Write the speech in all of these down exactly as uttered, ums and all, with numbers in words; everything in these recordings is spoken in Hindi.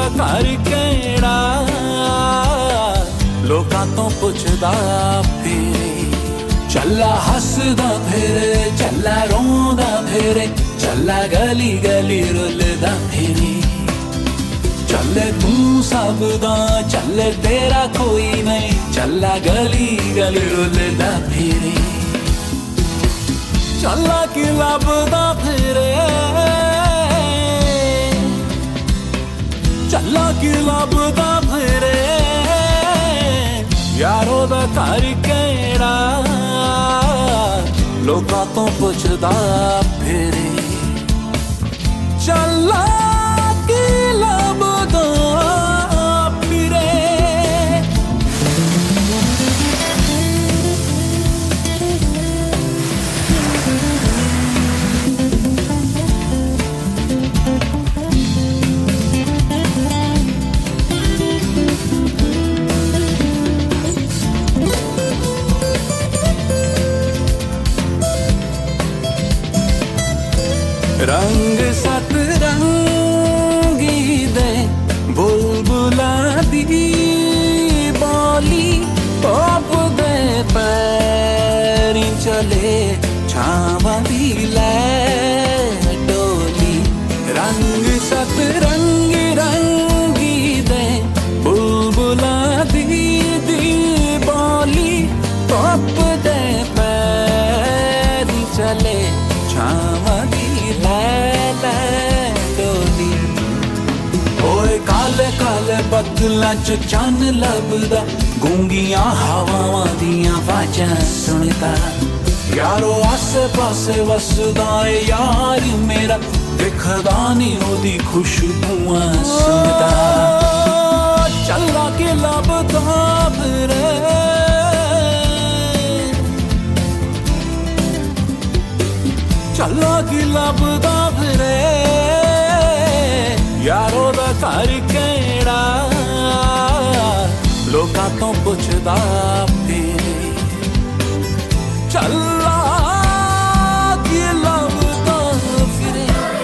कर केड़ा लोकां तो पुछदा फिरे चला हसदा फिरे चला रोंदा फिरे चला गली गली रुलदा फिरे चले तू सबदा चले तेरा कोई नहीं चला गली गली रुलदा फिरे चला कि लभदा फिरे चला कि लभदा फिरे यारो दा घर केड़ा लोकां तो पुछदा फिरे चला कि लभदा फिरे रंग सतरंगी दे बुलबुला दी बोली पॉप दे पैरी चले छावा दी लै डोली रंग सतरंगी रंगी दे बुलबुला दी दी बोली पॉप दे पैरी चले छावा दी काले काले बदलां च चन्न लभदा गूंगियां हवावां दियां आवाज़ां सुनदा यारो आसे पासे वसदा ए यार मेरा दिखदा नी ओदी खुशबूआं सुनदा चला के लभदा फिरे चला कि लभदा फिरे यारो दा घर केड़ा लोकां तो पुछदा फिरे चला कि लभदा फिरे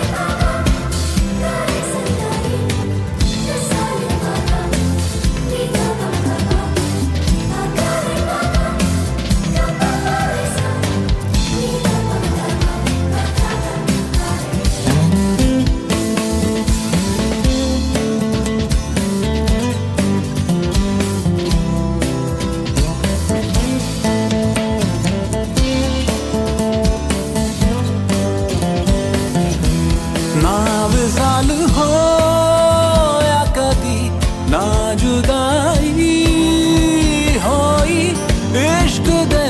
ना विसाल हो या कदी ना जुदाई होई इश्क दे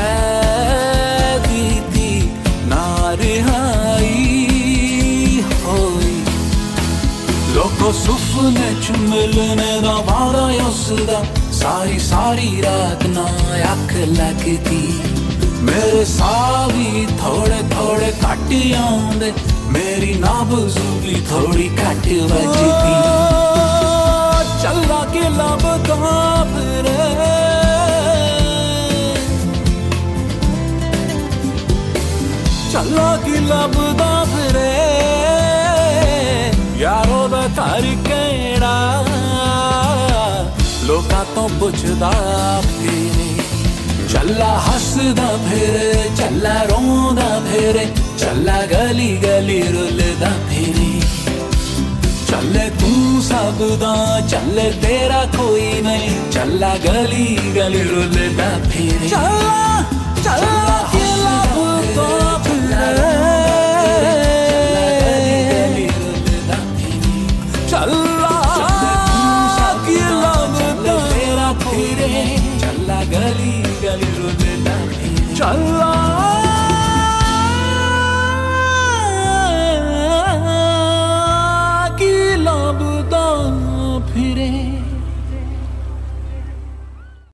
कैदी थी ना रिहाई होई लोको सुपने च मिलने दा वादा उसदा सारी सारी रात ना अख लगदी मेरे साह भी थोड़े थोड़े घट आउंदे मेरी नाबज़ू भी थोड़ी घट बजदी चला के लभदा फिरे चला के लभदा फिरे यारो दा घर केड़ा लोकां तो पुछदा फिरे चला हसदा फिरे चला रोंदा फिरे चला गली गली रुलदा फिरे चले तू सबदा चले तेरा कोई नहीं चला गली गली रुलदा फिरे चला चला